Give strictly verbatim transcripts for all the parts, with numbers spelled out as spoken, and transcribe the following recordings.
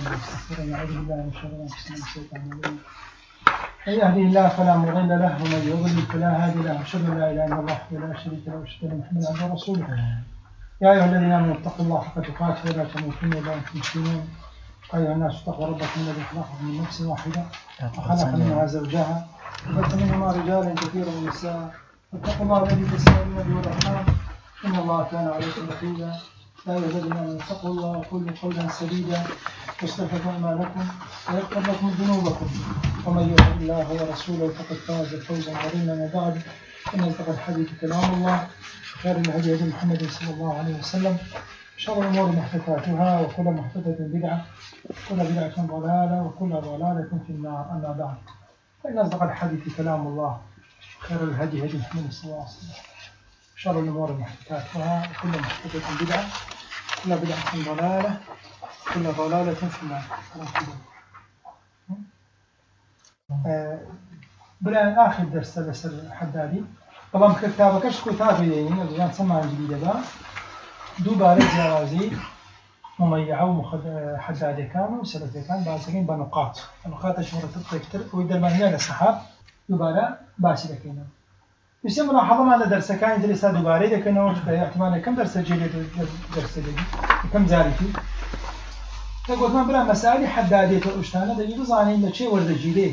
ونستغفره ونعوذ بالله من شرور انفسنا ومن سيئات اعمالنا. من يهده الله فلا مضل له ومن يضلل فلا هادي له. اشهد ان لا اله الا الله وحده لا شريك له واشهد ان محمدا عبده ورسوله. يا ايها الذين امنوا اتقوا الله حق تقاته ولا تموتن الا وانتم مسلمون. ايها الناس اتقوا ربكم الذي خلقكم من نفس واحده وخلق منها زوجها وبث منهما رجالا كثيرا ونساء. اتقوا الله الذي تسالون به والارحام ان الله كان عليكم رقيبا. يا ايها الذين امنوا اتقوا الله وقولوا قولا سديدا يصلح لكم اعمالكم ويغفر لكم ذنوبكم ومن يطع الله ورسوله فقد فاز فوزا عظيما. وبعد ان اصدق الحديث كلام الله خير الهدي هدي محمد صلى الله عليه وسلم شر الامور محدثاتها وكل محدثه بدعه وكل بدعه ضلاله وكل ضلاله في النار. اما بعد فان اصدق الحديث كلام الله خير الهدي هدي محمد صلى الله عليه وسلم شر الامور محدثاتها وكل محدثه بدعه وكل بدعه ضلاله وكل ضلاله في النار. آه بلا آخر درس بس الحدادي طبعا كتابكش كتابي يعني الآن سمع جديدة بقى دوباره جوازي مميعة وحدادي كانوا وسلفي كان باسقين بنقاط النقاط شهرة تكتر وإذا ما هي للصحاب دوباره باسي لكينا بس يوم لاحظنا معنا درس كان جلسة دوباره لكنه احتمال كم درس جديد درس جديد كم زاريتي تقول ما بلا مسائل حدادية الأشتانة دقيقة زاني إن شيء ورد جيليه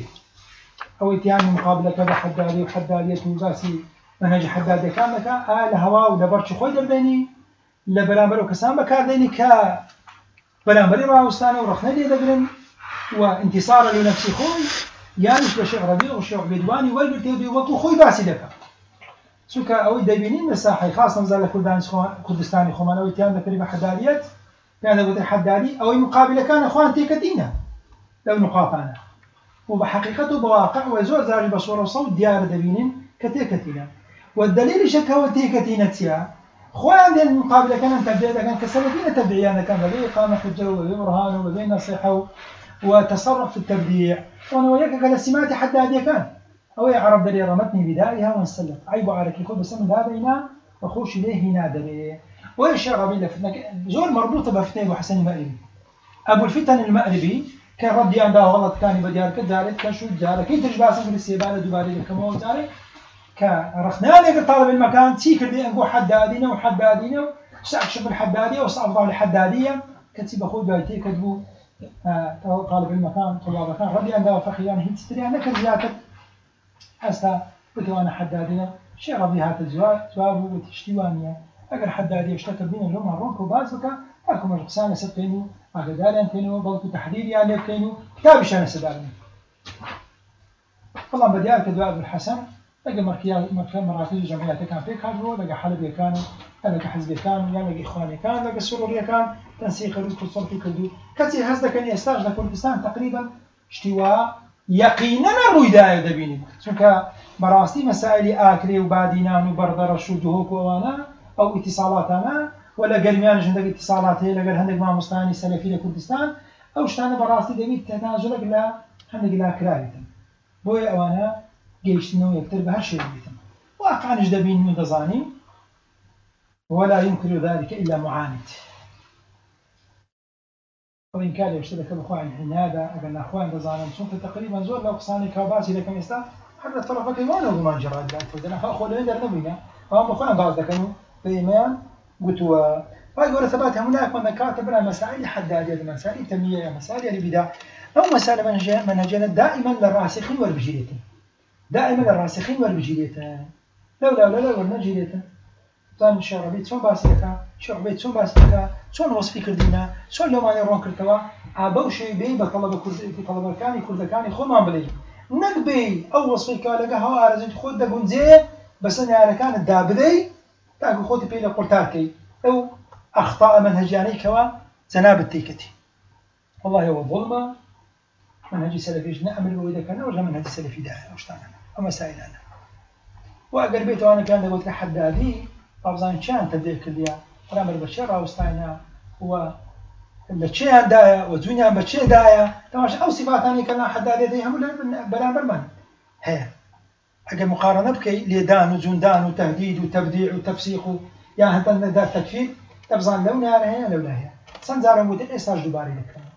أو إتيان مقابلة كذا حدادية وحدادية مباسي منهج حدادية كان لك آه لهواء ولبرش خوي درديني لبلامبر وكسام بكارديني كا بلامبر راوستانة ورخنا لي دقرن وانتصار لنفسي خوي يانش بشيء ربيع وشيء عبيدواني والبرتي ودي وقو خوي باسي لك سوكا أو دايبينين مساحي خاصة مزال كردستاني خومان أو إتيان ذكري حدادية كان قلت حدادي أو مقابلة كان أخوان تيكتينا لو نقاطعنا وبحقيقته بواقع وزور زاري بصورة وصوت ديار دبينين كتيكتينا والدليل شكوى تيكتينا تيا أخوان دي المقابلة كان تبدأ كان كسلفين تبعيانا كان بذي إقامة حجة وبذي برهان وبذي نصيحة وتصرف في التبديع وأنا وياك قال السمات حدادي كان أو يا عرب دلي رمتني بدائها وانسلت عيب عليك يقول بسم هذا هنا وخوش إليه هنا دلي وإيش يا ربي لفتنك زول مربوطة بفتنين وحسن المأربي أبو الفتن المأربي كان ربي عنده غلط كان بديار كذلك كان شو جارك كنت جباسا في الاستيبالة دوباري لك كما وزاري كرخناني قلت طالب المكان تيكر دي أنقو حدادينا وحدادينا وسأكشف الحدادية وسأفضل الحدادية كتب أخوي بيتي كتبوا آه طالب المكان طلاب المكان ربي عنده فخيان هي تستري أنا كزياتك أستا بتوانا حدادينا شيء ربي هات الزواب زوابه وتشتيوانيا أجر حدادية اشتكى بين اليوم هرونك وبازك هاكم الرقصانة سبتينو أغدالي أنتينو بلطو تحديد يعني أبتينو كتابي شانا سدارني والله بديارك دواء أبو الحسن لقى مراكز جمعياتي كان فيك هاجرو لقى حلبي كانوا لقى حزبي كانوا يعني لقى إخواني كان لقى سوريا كان تنسيق الروس كل صرفي كدو كتير هزدا كان يستاج لكردستان تقريبا اشتواء يقينا الرويداية دبيني سوكا براستي مسائل آكلي وبادينان وبردر الشدهوك وانا أو اتصالاتنا ولا قرميان جندق اتصالات هي لقى هندق مع مستاني سلفي لكردستان أو شتانا براستي دبيت تنازلك لا هندق لا كراهيتم بوي أوانا جيشتنو يكتر بهالشيء بيتم واقعا جدبين من دزاني ولا ينكر ذلك إلا معاند وإن كان يشترك بأخوان عنادة أقلنا أخوان دزانا سنت تقريبا زور لو قصاني كاباسي لكم يستا حتى طرفك وانا وما جراد ذلك ودنا أخوة لندر نبينا فهم أخوان بعض كانوا بإيمان قلتوا فأقول ثبات هناك من كاتبنا مسائل حدادية مسائل تميية مسائل البدع أو مسائل منهجنا دائما للراسخين والبجيليتين دائما الراسخين والبجيليتين لولا ولا لولا والنجيليتين تان شعبيت شون باسيكا شعبيت شون باسيكا شون وصفي كردينا شون لو ما يرون كرتوا عبوا شيء بي بطلب كرد بطلب كاني كرد كاني خو ما بلي نقبي أو وصفي كالجا هوا أرزت خود دقون زي بس أنا على كان الدابدي تاكو خوتي بيلا قلتاكي أو أخطاء منهجاني كوا زناب تيكتي والله هو ظلمة منهج سلفي نعمل وإذا كان ولا منهج سلفي داعي أشتغل أما سائلنا وأقربيت وأنا كان قلت حدادي أبزان كان تبدأ كليا رامر بشرة وستاينا و الشيء دايا والدنيا بشيء دايا تماش أو صفات ثانية كان حدادي ده هم برامر من هي أجل مقارنة بكي ليدان وزندان وتهديد وتبديع وتفسيق يا هذا ذا تكفير تبزان لو نهار هي لو لا هي سنزارم ودي إيساج دباري لك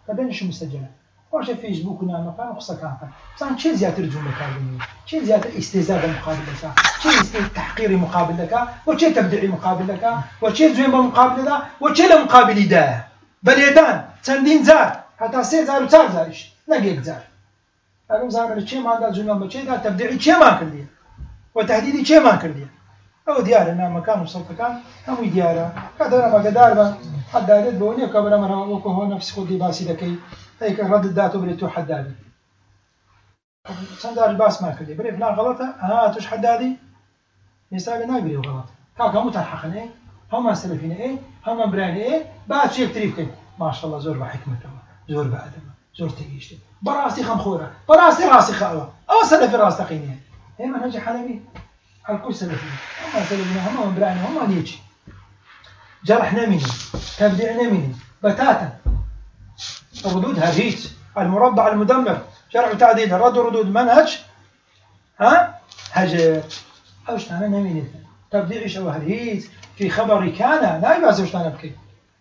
بدنش مسجلة واش فيسبوك ونعمل كان خصك كان صار شيء زيادة رجوم كاملين شيء زيادة استهزاء مقابل لك شيء تحقير مقابل لك وشيء تبديع مقابل لك وشيء زين مقابل لك وشيء مقابل ده بليدان تندين زار حتى سي زار وصار زارش نقيك زار أنا زار الشيء ما هذا زين ما شيء ده تبديع شيء ما كرديه وتهديد شيء ما كرديه أو ديارنا مكان وصلت كان هم دياره كذا ما قدر حد دارد بوني وكبر مرة وكهو نفس خدي باسي ذكي هيك رد الداتو بريتو حدادي صندار الباس ما كردي بري فلان غلطه ها توش حدادي يساوي ناقري غلط كاكا متحقن ايه هم سلفين ايه هم براني ايه بعد شيء تريف كي ما شاء الله زور بحكمته زور بأدبه زور تقيشته براسي خمخوره براسي راسي خاوه او سلف راس تقينيه هي منهج حلبي الكل سلفين هم سلفين هم براني هم نيجي جرحنا مني تبديعنا مني بتاتا ردود هريت المربع المدمر شرع تعديل الرد وردود منهج ها هجر اوش انا نميني تبديعي شو هريت في خبري كان لا يبعث وش انا بكي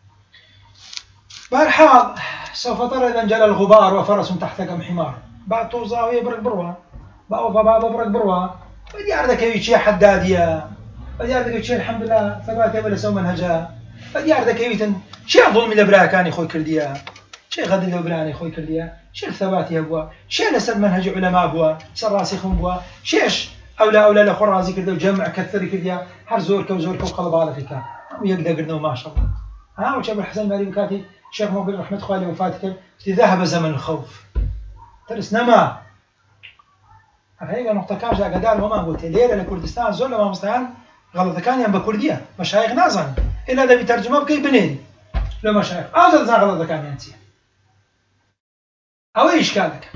بالحال سوف ترى اذا انجلى الغبار وفرس تحت كم حمار بعد توزع ويبرك بروا بقى بابا برك بروا بدي اعرضك يا حداديه بدي اعرضك الحمد لله ثبات ولا سو منهجها بدي اعرضك يتن شيء ظلم الابراء كان اخوي كرديا شيء غد الابراء اخوي كرديا شيء ثباتي ابوا شيء لسد منهج علماء ابوا صار راسخهم ابوا شيش اولا اولا الاخر رازي كردو جمع كثر كرديا هر زورك وزورك وقلب على فيك ويقدر قرنوا ما شاء الله ها وشاب الحسن مالي بكاتي شيخ موبيل رحمه الله عليه وفاتك ذهب زمن الخوف ترسنا ما هيك نقطه كاجا قدال وما قلت ليله لكردستان زول ما مستعان غلط كان يم بكرديه مشايخ نازن الا هذا بترجمه بكي بنيري لو مشايخ هذا زان غلط كان ينتي او ايش اشكالك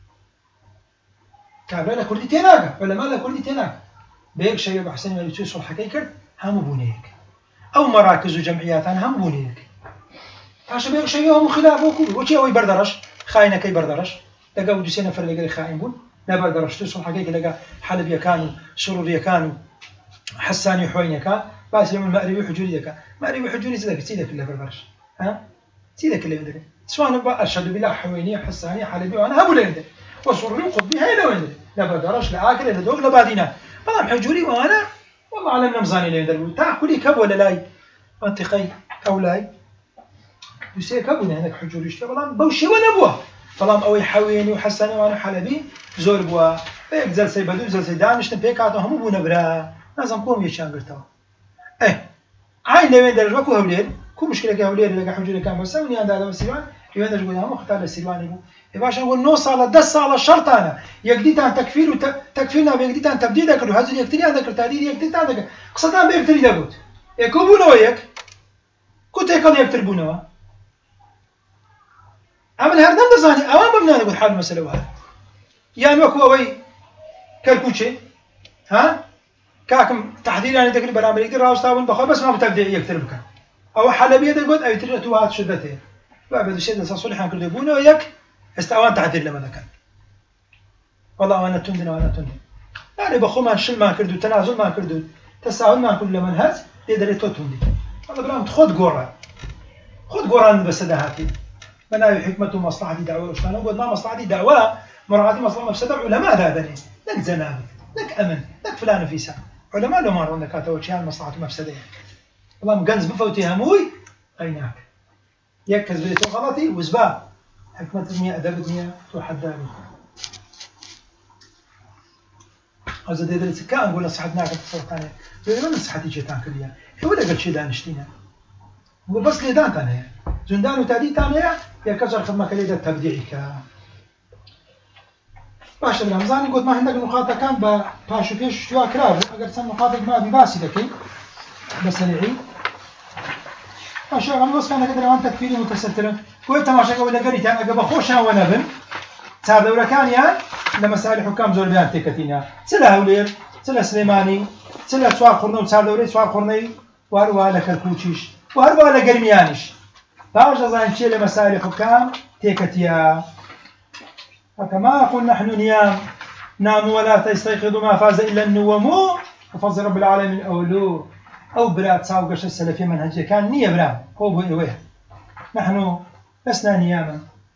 كابلا كردي تيناك ولا ما لا كردي تيناك بيك شيء ابو حسين اللي توصل حكيكر هم بونيك او مراكز وجمعيات انا هم بونيك عشان بيك شيء هم خلافه وشي او بردرش خاينه كي بردرش لقوا دوسينا فرق خاين بون لا بردرش توصل حكيك لقى حلب كانوا سرور كانوا حساني حويني كان بس يوم المأربي حجوري كان مأربي حجوري سيدك سيدك اللي بردرش ها سيدك اللي بدري سواء بقى اشهد بالله حويني حساني حلبي وانا ابو ليند وصرني قطبي هاي لو وين لا بدرش لا اكل لا دوق لا بعدينا طبعا حجوري وانا والله على نمزاني ليند تاكلي كب ولا لاي منطقي او لاي يصير كبنا هناك حجوري اشتغل بوشي ولا بوه طالما اوي حويني وحساني وانا حلبي زور بوا بيك زلسي بدو زلسي دانش بيك عطاهم بو نبرا لازم قوم يشان قرتوا ايه هاي لو وين درجه كو هولير كو مشكله كه هولير لقى حجوري كان بسوني عند هذا السيوان يوين درجه هم اختار السيوان يبو باش نقول نوصل على دس على الشرط انا يقديت عن تكفير وتكفيرنا بيقديت عن تبديل ذكر وهذا يكتري عندك التعديل يقديت عندك قصدان بيكتري دابوت يكوبونو وياك كنت يقدر يكتربونو عمل هردم دزاني اوام بمنا نقول حال المساله وهذا يعني وكو اوي كركوشي ها كاكم تحديد يعني تقريبا برامج يقدر راوستاون بخو بس ما بتبدع يكتر بك او حلبيه دقود اي تريتو هات شدته بعد الشيء ده صلح عن كل بونه وياك استوان تعديل لما كان والله انا تندنا وانا تندنا يعني بخو ما شل ما كردو تنازل ما كردو تساهل ما كل من هز يقدر يتوتندي والله برام خذ قران خذ قران بس ده هاتي بناء حكمته مصلحه دعوه وشلون نقول ما مصلحه دعوه مراعاه مصلحه مفسده علماء هذا لك زنابه لك امن لك فلان في ساعه علماء لو مارون لك توجيهان مصلحه مفسده والله مجنز بفوتي هموي ايناك يكز بليتو غلطي وزبا حكمه المياه ادب المياه تحداني هذا دي درس كان نقول صحتنا كتصورتاني بيقولوا صحتي جيتان كليا هو ده قال شي دانشتينا نقول بس لي دان ثاني زندان وتادي ثاني يا كسر خدمه كليده تبديعك باش رمضان قلت ما عندك نقاط كان باشو فيش شو كراو اگر سن نقاط ما بباسي دكي بس سريعي باش رمضان كان قدر وان تكفيري متستر قلت تماشا ولا قريت انا قبل خوشا وانا بن صار دوره كان يا لما سال حكام زول بيان تكتينا سلا هولير سلا سليماني سلا سوار خرنو صار دوره سوار خرني واروا لك الكوتشيش واروا لك قرميانش باش زين شيء لمسائل حكام تكتيا فكما قلنا نحن نيام ناموا ولا تستيقظوا ما فاز إلا النوم وفضل رب العالمين أولو أو برا تساوقش السلفي منهجه كان نية برا هو بوئوه نحن لسنا نياما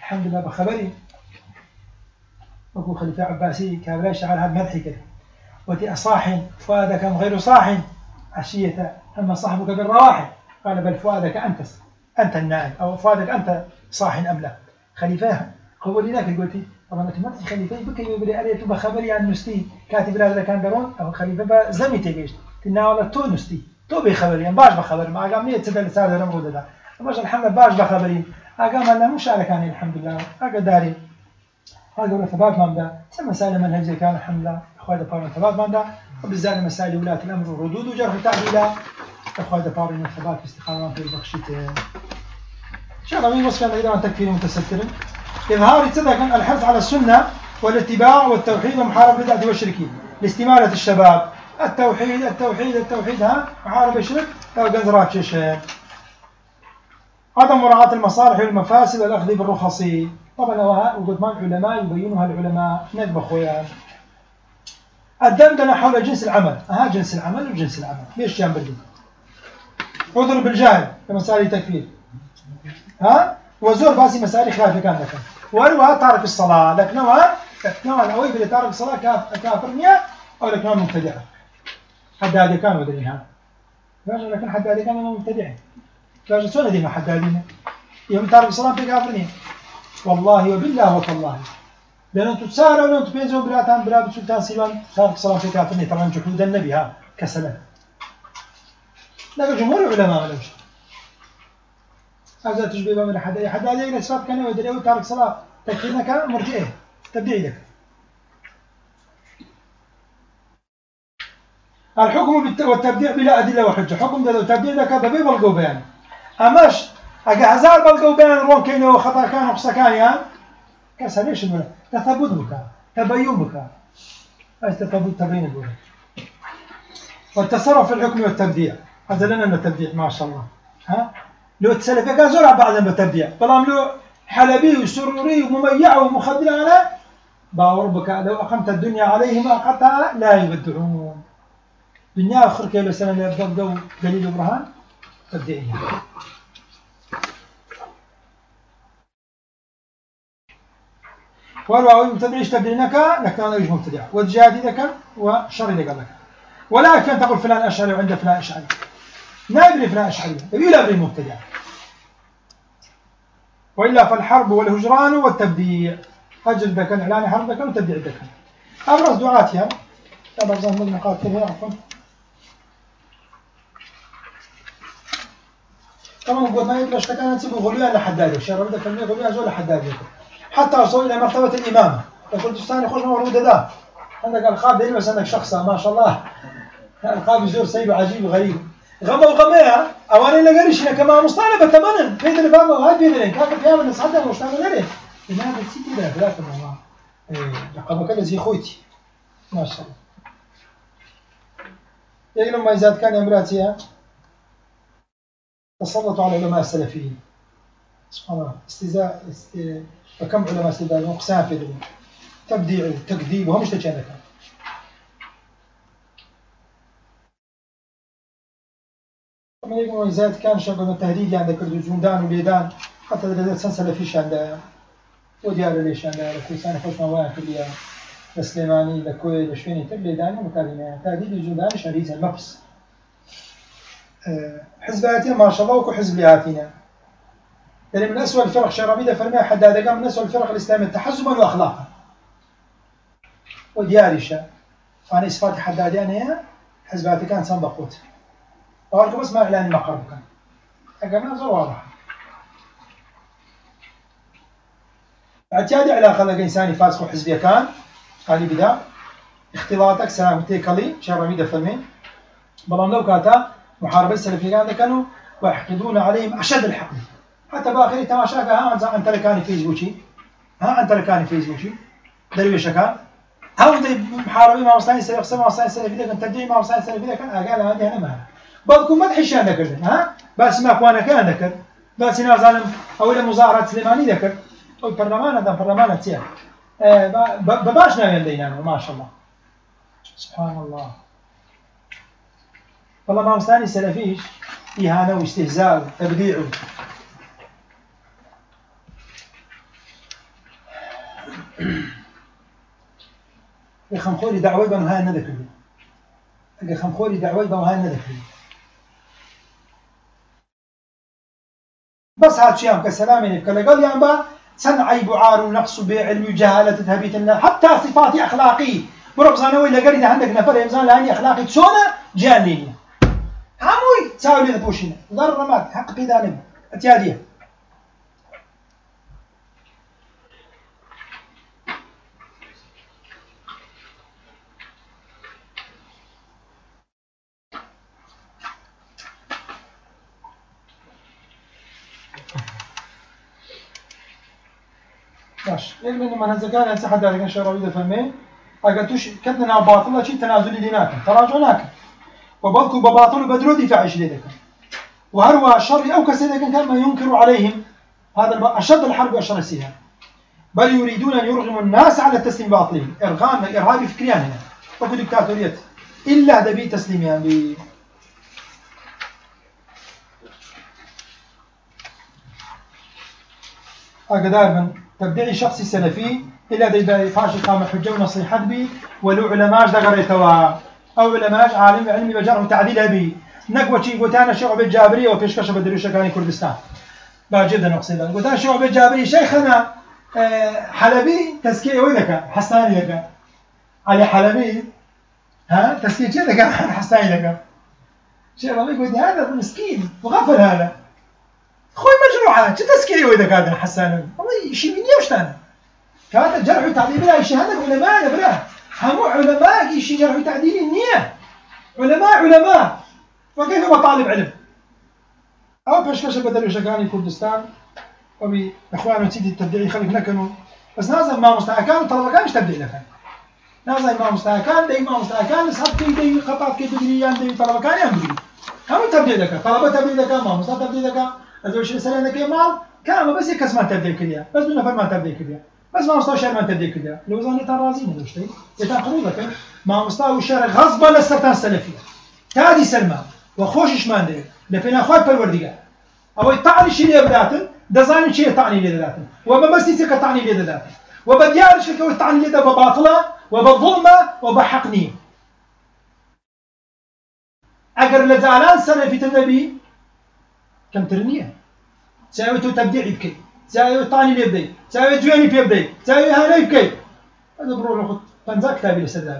الحمد لله بخبري وكو خليفة عباسي كابلا شعر هذا مدحي كده وتي أصاح فؤادك أم غير صاح عشية أما صاحبك بالرواحل قال بل فؤادك أنت أنت النائم أو فؤادك أنت صاح أم لا خليفة قولي لك قلتي طبعا أنت مدحي خليفة بكي يبري أريد بخبري عن نستي كاتب هذا كان درون أو خليفة زمي تجيش تناول تو نستي تو بخبري يعني باش بخبر ما قام ليه تدل سادة رمضة ده باش الحمد لله باش بخبري أقام أنا مش على كان الحمد لله أقداري هذا هو ثبات مبدا مسائل منهجيه كان الحمد لله اخوات بارن ثبات مبدا وبالذات مسائل ولاة الامر والردود وجرح التعديلات اخوات بارن ثبات استقامه في البخشيت ان شاء الله من وصف ايضا تكفير متستر اظهار صدق الحرص على السنه والاتباع والتوحيد ومحاربه البدع والشركين لاستماله الشباب التوحيد التوحيد التوحيد ها محاربه الشرك او جنزرات شيشان عدم مراعاه المصالح والمفاسد والاخذ بالرخص طبعا وقد ما العلماء يبينها العلماء ندب خويا الدندنه حول جنس العمل ها جنس العمل وجنس العمل ليش جنب الدين عذر بالجهل كمسائل تكفير ها وزور باسي مسائل خلافه كان لك وروى تارك الصلاه لكنها لكنها اوي بلي تارك الصلاه كافر مية او لكنها مبتدع حد هذا كان ودنيها فاجا لكن حد هذا كان مبتدع فاجا سنه دي ما حد هذه يوم تارك الصلاه كافر مية والله وبالله وتالله لأن أنتم تسارعوا لأن أنتم بيزوا براتان برا بسلطان سيلان تارك صلاة في كافرني طبعا جحود النبي ها كسلام لكن جمهور العلماء ما لهمش هذا تشبيه من حد أي حد هذا إلى صفات كان يدري تارك صلاة تكفيرنا كان مرجئه تبديعي لك الحكم والتبديع بلا أدلة وحجة حكم ده التبديع لك ضبيب القوبان أماش أجا هزار بالقوبان رون كينه وخطأ كان وقصة كان يا كسر ليش الملا تثبت بك تبين بك أي تثبت تبين بك والتصرف في الحكم والتبديع هذا لنا التبديع ما شاء الله ها لو تسلف كان زرع بعضا بالتبديع طالما له حلبي وسروري ومميع ومخدر على باور بك لو أقمت الدنيا عليهم أقمتها لا يبدعون دنيا آخر كيلو سنة يبدأ دليل برهان تبديعية والواو مبتدع تبدينك لكن أنا يجب مبتدع والجهاد لك وشر لك لك ولا يكفي أن تقول فلان أشعري وعند فلان أشعري نائب لفلان أشعري يبي أبري مبتدع وإلا فالحرب والهجران والتبديع هجر ذكا إعلان حرب ذكا وتبديع ذكا أبرز دعاتها أبرز من نقاط كثيرة عفوا طبعا قلت ما يبقى اشتكى نسيب غلوان لحدادي الشيء ربدا كلمة غلوان زول لحدادي حتى وصلوا إلى مرتبة الإمامة فقلت استاني خوش مورود ده عندك القاب دين بس عندك شخصة ما شاء الله القاب يزور سيب عجيب وغريب غمة وغمية أواني لقريش هنا كما مصطلبة تماما كيد اللي فاهمه هاي بيدرين كاكا فيها من نصحتها وشتانا غريب لأنها بتسيتي ده ثلاثة والله لقبك اللي زي خويتي ما شاء الله يقولون ما إذا كان يمراتيها تسلطوا على العلماء السلفيين سبحان الله استزاء است... فكم علماء استدلال وقسام في ذلك تبديع وتكذيب وهم اشتكينا كان طبعا يقولون إذا كان شغل التهديد عندك الجندان واليدان حتى درجات سلسلة فيش عندها وديار ليش عندها لكل سنة خوش مواد في اليوم السليماني لكوي لشفيني تبلي داني مكالمة تهديد الجندان شريزة المبس حزباتنا ما شاء الله وكو حزب لهاتنا يعني من أسوأ الفرق شرابيدة فرمي حد هذا كان من أسوأ الفرق الإسلامية تحزبا وأخلاقا وديارشة فأنا إصفات حداديان هي حزباتي كان سنبقوت وقالكم بس ما إعلان مقرب كان أقام نظر واضح اعتيادي علاقة لك إنساني فاسق حزبية كان قال لي بدا اختلاطك سلامتي كلي شرابيدة فرمي بلان لو كاتا محاربة السلفيين كانوا ويحقدون عليهم أشد الحقد حتى باخر تماشاك ها أنت لكاني فيسبوكي ها أنت لكاني فيسبوكي درويش كان ها أنت محاربين مع مصلحين السلفيين قسم مع مصلحين السلفيين كان تدعي مع مصلحين السلفيين كان قال هذه أنا ما بعضكم ما تحشان ذكر ها بس ما أخوانا كان ذكر بس ناس ظالم أو إلى مظاهرة سليماني ذكر أو البرلمان هذا برلمان تسير بباشنا يندينا ما شاء الله سبحان الله والله ما مستاني السلفيش إهانة واستهزاء وتبديع خمخوري دعوي بنو هاي ندكري اگه خمخوري دعوي بنو هاي ندكري بس هاد شيء كسلامين يبقى قال يعني با سن عيب وعار ونقص بعلم وجهاله تهبيت الناس حتى صفات اخلاقي بربزانه ولا قريده عندك نفر يمزان لاني اخلاقي تسونا جانيني عموي تساوي لي بوشينا ضر مات حق بيدانب اتياديه باش علم ان منهزكان هسه حد هذا كان شراوي فهمين اگرتوش كدنا باطله شيء تنازلي ديناك تراجعناك وبلكوا بباطل بدرو دفاع لك وهروى الشر او كسيدك كان ما ينكر عليهم هذا اشد الحرب واشر السهام بل يريدون ان يرغموا الناس على التسليم باطلهم ارغام ارهابي فكريان هنا وكو دكتاتوريه الا دبي تسليم يعني اقدار من تبديعي شخصي سلفي إلا دي فاش قام حجة ونصيحة بي ولو علماء دغريتوا أو علماء عالم علمي بجاره تعديل بي نقوى شيء قلتانا شعب الجابري وفيش كشف الدروشة كان كردستان باجدا نقصد قلتانا شعب الجابري شيخنا حلبي تزكية وينك حساني لك علي حلبي ها تزكية شيء لك حساني لك شيخ ربي قلت هذا مسكين وغفل هذا خوي مجروحة شو تزكية وينك هذا حساني والله شيء مني وشتانه كانت جرح وتعديل بلا شيء هذا علماء يا برا هم علماء شيء جرح وتعديل النية علماء علماء وكيف طالب علم أو بشكش بدل شكاني كردستان وبي إخواننا سيدي التبديعي خلق نكنوا بس نازل ما مستحكان وطلبة كان مش تبديع لكن نازل ما مستحكان دي ما مستحكان نسحب كي دي خطات كي تدريان دي طلبة كان يمدري هم تبديع لك طلبة تبديع لك ما مستحكان تبديع لك أزوج رسالة لك مال كان بس يكس ما تبديع كليا بس بدنا فرما تبديع كليا بس ما مستوى الشارع ما تبديع كليا لو زاني ترازين هذا الشيء يتنقلوا لك ما مستوى الشارع غصبا للسرطان السلفية تادي سلمان وخوشش ماندي لفينا خوي بالوردقة أو يطعني شيء يبداتن دزاني شيء يطعني لي ذاته وبمسيسك يطعني لي ذاته وبديارش كي يطعني لي ذا بباطلة وبالظلمة وبحقني أجر لزعلان سلفية النبي كم ترنيه ساويته تبديع يبكي ساوي طعني لي بدي ساوي جواني في بدي ساوي هنا يبكي هذا برو ناخذ تنزا كتابي لسداد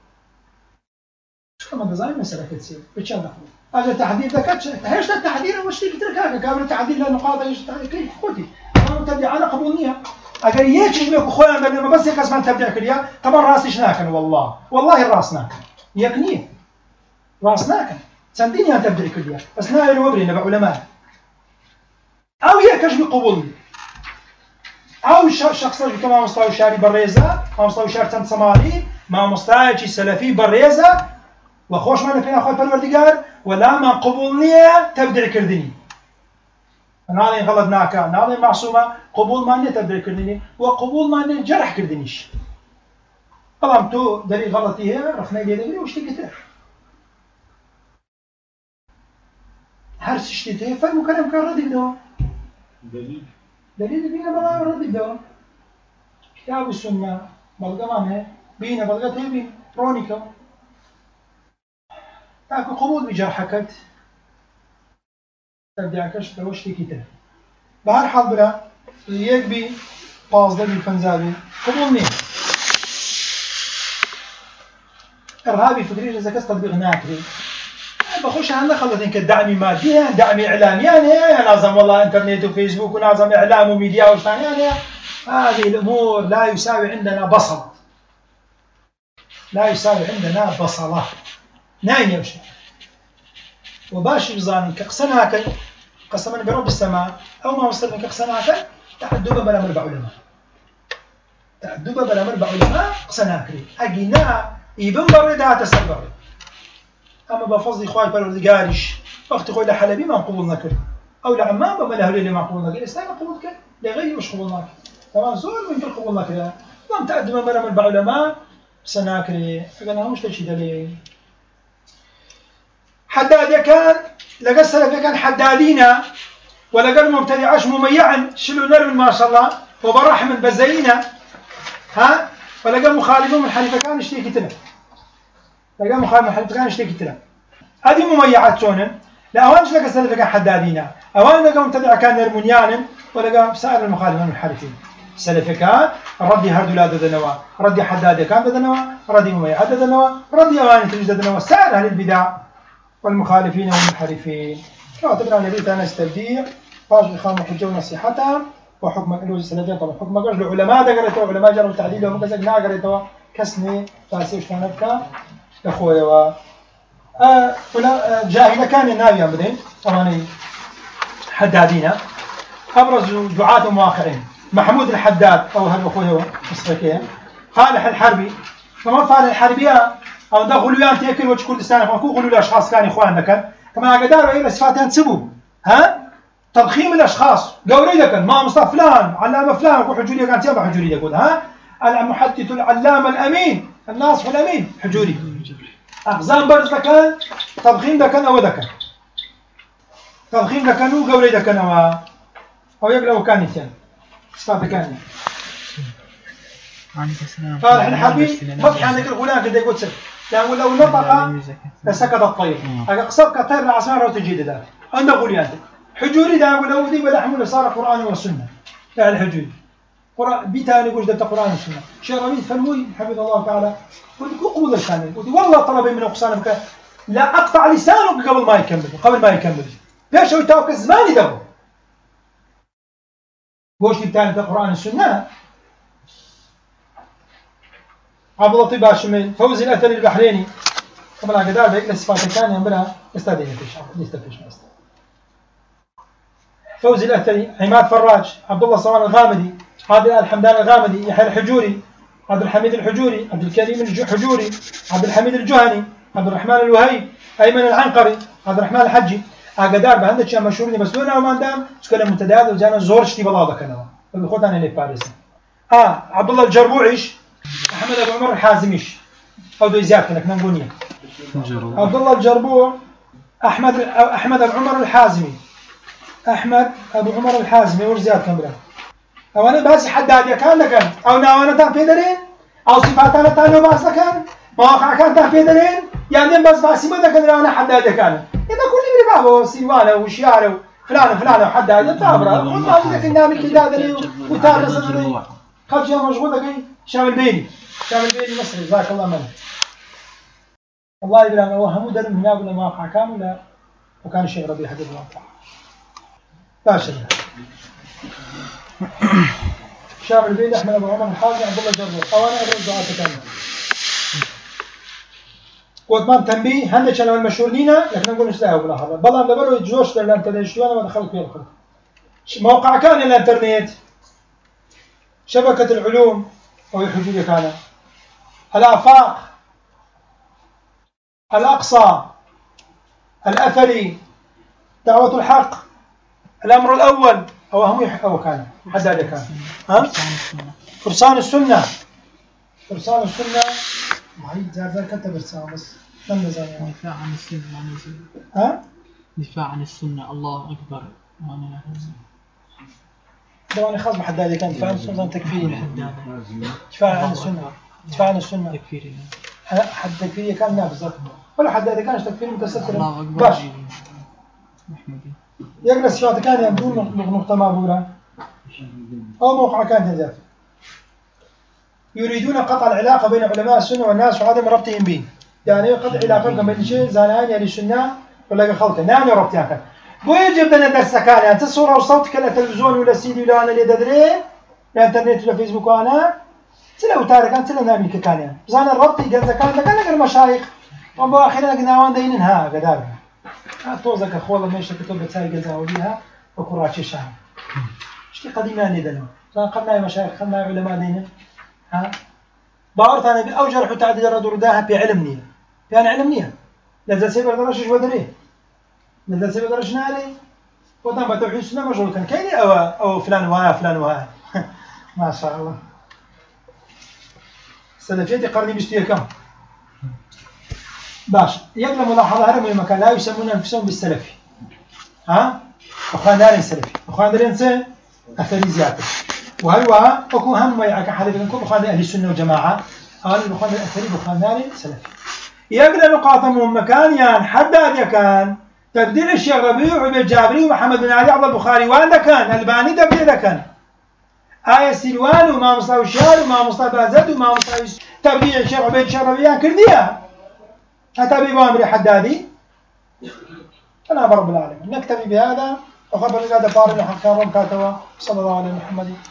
شو كمان دزاين مسألة كتصير بتشان ناخذ هذا تحديد ذاك هيش التحديد وش تيجي تركها كامل التحديد لنقاط ايش كيف خدي انا تبدي على قبولنيه اگر يجي لك اخويا بدنا بس هيك اسمع تبدي كليا طبعا راسي شناكن والله والله الراس ناكن يقنيه راس ناكن صدقني انت تبدي كليا بس نايل وبري نبع علماء او يكش بقبولني او شخص اللي كمان مستوى شاري بريزه او مستوى شاري تم صومالي ما مستوى سلفي بريزه وخوش ما فينا خوي بالوردقار ولا ما قبولنيه تبدع كردني ناضي غلط ناكا ناضي معصومه قبول ما تبدع كردني وقبول ما جرح كردنيش طبعا تو دليل غلطي هي رخنا لي دليل وش تقدر هرس اشتيته فالمكلم كان ردي بدو دليل دليل بينا بلا ردي بدو كتاب السنه بلغمانه بينا بلغته بين رونيكا تاكو قبول بجرحكت تبديعكش توشتي كتاب بهر حال برا يك بي بازده بي فنزابي قبول نيه ارهابي فكري اذا كس تطبيق ناكري بخش عندنا خلطين كدعمي مادي دعمي اعلامي يعني يا ناظم والله انترنت وفيسبوك وناظم اعلام وميديا وشان يعني هذه الامور لا يساوي عندنا بصل لا يساوي عندنا بصله ناين يمشي وباش بزاني كقسناك قسما برب السماء او ما وصلنا كقسناك تحدوبا بلا مربع علماء تحدوبا بلا مربع علماء قسناكري اجينا يبن بريدها تسبر اما بفضل اخوي بالوردقاريش وقت خوي لحلبي ما قبولنا كر او لعمان بما له اللي ما قبولنا كر اسلام قبولك لغير مش قبولناك تمام زول من كل قبولنا كر لم تقدم بلا مربع علماء قسناكري انا مش تشي دليل حداد كان لقى السلف كان حدادينا ولقى المبتدعاش مميعا شلو نرمي ما شاء الله وبرحم بزينا ها ولقى مخالفون من حنيفة كان اشتي كتنا لقى مخالف من حنيفة كان اشتي كتنا هذه مميعات شونن لا أوانش لقى سلفة كان حدادينا أوان لقى مبتدع كان نرمونيان ولقى سائر المخالفين المنحرفين سلفة كان ردي هردو لا ددنوا ردي حداد كان ددنوا ردي مميعات ددنوا ردي أوان تجد ددنوا سائر أهل البدع والمخالفين والمنحرفين فاعتبر أن الذي كان يستبديع فاش إقامة حجة ونصيحتها وحكم الوز سنتين طبعا حكم قرج العلماء ده قريتوا علماء جروا التعديل وهم كذا نا قريتوا كسني تاسيش كان بكا أخويا و آه ولا جاهل كان النبي أمرين طبعا حدادين أبرز دعاة مواقعين محمود الحداد أو هذا أخويا مصريكين خالح الحربي كمان فعل الحربية أو دخلوا يان تأكل وجه كردستان فكو قولوا الأشخاص كان إخواننا كان كما قدروا إلى صفاتين تسبوا ها تضخيم الأشخاص قولي لك ما مصطفى فلان علامة فلان وحجوري كانت يابا حجوري يقول ها المحدث العلامة الأمين الناصح الأمين حجوري أقزام برز لكان تضخيم لكان أو ذكر تضخيم لكان وقولي لك أنا أو يقلوا كان يتين صفات كان فالح الحربي فتح عندك الغلام كده يقول سر يعني لو نطق لسكت الطير أقصر كطير العصار وتجيد ذلك أنا غليان حجوري ده ولو ذي ولا حمل صار قرآن والسنة لا الحجوري قرآن بيتاني قلت ده قرآن والسنة شيخ رميد فالموي حفظ الله تعالى قلت قول الثاني قلت والله طلبي من أقصانك لا أقطع لسانك قبل ما يكمل قبل ما يكمل ليش هو يتوقع زماني ده وش بيتاني ده قرآن والسنة عبد اللطيف باشمل فوزي الأثري البحريني طبعا قدار بيك الصفات كان ينبرها استاذين في الشعب يستفيش ما استاذ فوزي الأثري عماد فراج عبد الله صوان الغامدي عادل الحمدان الغامدي يحيى الحجوري عبد الحميد الحجوري عبد الكريم الحجوري عبد الحميد الجهني عبد الرحمن الوهيب أيمن العنقري عبد الرحمن الحجي أقدار بهندك شيء مشهور مسؤولنا وما دام تكلم متداول وجانا زور شتي بلاده كنا بخوت أنا اللي باريس آه عبد الله الجربوعيش أحمد أبو عمر الحازميش أو دو زياد كنا كنا نقوليه عبد الله الجربوع أحمد أحمد أبو عمر الحازمي أحمد أبو عمر الحازمي ورزياد كان بلا أو أنا بس حداد كان لكن أو ناوانا تام بيدرين أو صفاتنا تانو باس لكن مواقع كان تام بيدرين يعني بس باسي ما ذكر ناوانا حداد كان إذا كل من بابه سيوانا وشياره فلان فلان وحداد تابرا والله إذا كنا من كذا ذلي وتارس ذلي خد شيء مشغول لقي شامل بيني شامل بيني مصري جزاك الله منه والله بلا هو هم درن هنا ولا مواقع كاملة وكان شيء ربي حدد الواقع باشا شامل البيت أحمد أبو عمر الحازم عبد الله الجربوع أو أنا أدري دعاء تكلم وطمان تنبيه هندش أنا المشهور لينا لكن نقول نسلاه ولا هذا بلان دبلو يتجوش للإنترنت شو أنا ما دخلت فيه الخلق موقع كان الإنترنت شبكة العلوم أو الحجورية كان الآفاق الأقصى الأثري دعوة الحق الأمر الأول أو هم أو كان حد هذا كان ها فرسان السنة فرسان السنة معيد زار كتب رسالة بس لم نزل دفاع عن السنة ها دفاع عن السنة الله أكبر دواني خاص بحد هذا كان دفاع عن السنة تكفيري دفاع عن السنة دفاع عن السنة تكفيري حد تكفيري كان نافذ ولا حد هذا كانش تكفيري متستر باش يجلس في كان يبدون نقطة مابورة أو موقع كان تنزل يريدون قطع العلاقة بين علماء السنة والناس وعدم ربطهم به يعني قطع علاقة بين شيء زانان يعني السنة ولا خلطة نعني ربط يعني بو يجب أن ندرس كان يعني تصورة وصوت كلا تلفزيون ولا سيدي ولا أنا اللي ددري لا إنترنت ولا فيسبوك أنا تلا وتارك أنت تلا نعمل كان يعني زان الربط يجلس كان لكن لكن المشايخ وبآخرنا قلنا وان دينها قدار توزك أخوة ما يشتكي كتب بتساوي جزاء وليها وكراتش شهر شتي قديمة ندلهم زان قلنا يا مشايخ قلنا علماء دينه ها بعرف أنا بأوجر حتى عدد الرد ورداها بعلمني يعني علمني لذا سيبر درش شو دري لذا سيبر درش ناري وطن بتوحيد السنة مشغول كان كيني أو أو فلان وها فلان وها ما شاء الله سلفيتي قرني بستيه كم باش يقل ملاحظة هذا مهم كان لا يسمون أنفسهم بالسلفي ها أخوان دارين سلفي أخوان دارين سن أثري زيادة وهلوها أكو هم ويعك حدا بينكم بخان أهل السنة والجماعة أهل بخان الأثري بخان ناري سلفي يقدر نقاطهم مكان يعني حداد كان تبديل الشيخ ربيع وعبيد جابري ومحمد بن علي عبد البخاري وين كان الباني تبديل كان آية سلوان وما مصطفى الشار وما مصطفى بازد وما مصطفى تبديل الشيخ عبيد الشيخ ربيع كرديها حتى بيبامري حدادي أنا رب العالمين نكتفي بهذا وخبر هذا فارغ حكام كاتوا صلى الله عليه محمد